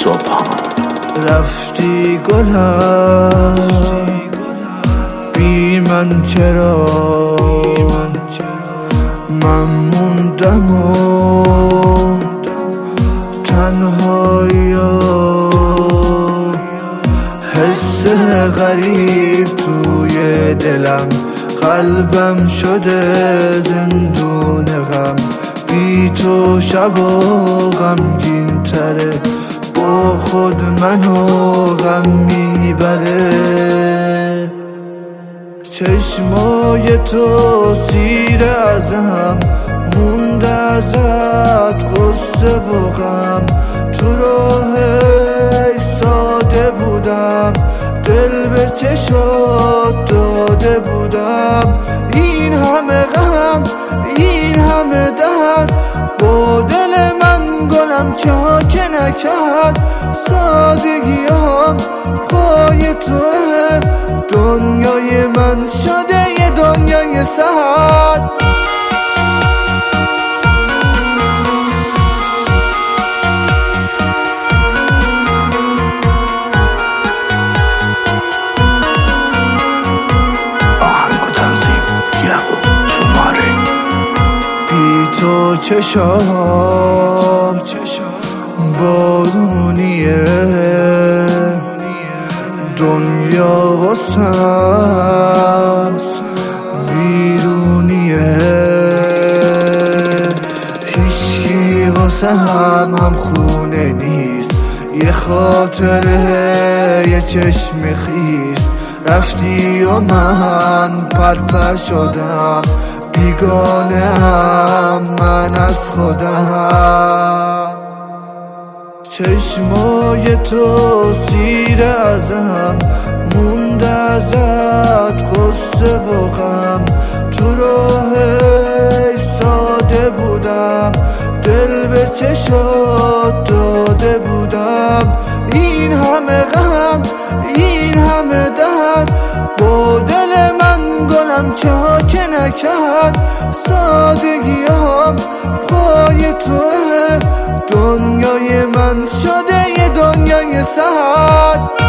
سبحان. رفتی گلم بی من چرا، من موندم و تنهایی و حس غریب توی دلم، قلبم شده زندون غم. بی تو شبا غمگین تره، با خود منو غم میبره. چشمای تو سیر ازم مونده، ازت غصه و غم. تو راه ایستاده بودم، دل به چشات داده بودم. این همه غم، این همه درد، با دل من گلم چا که نکرد. سادگیام پای توه، دنیای من شده یه دنیای سرد. بی تو چشام بارونیه، دنیا واسم بیرونیه. هیچکی واسم هم خونه نیست، یه خاطره یه چشم خیس. رفتی و من پرپر شدم، بیگانه هم من از خودم. چشمای تو سیر ازم مونده، ازت غصه و غم. تو راه ایستاده بودم، دل به چشات داده بودم. این همه غم، این همه درد، با دل من گلم چا که نکرد. سادگیام پای توه، دنیای من شده یه دنیای سرد.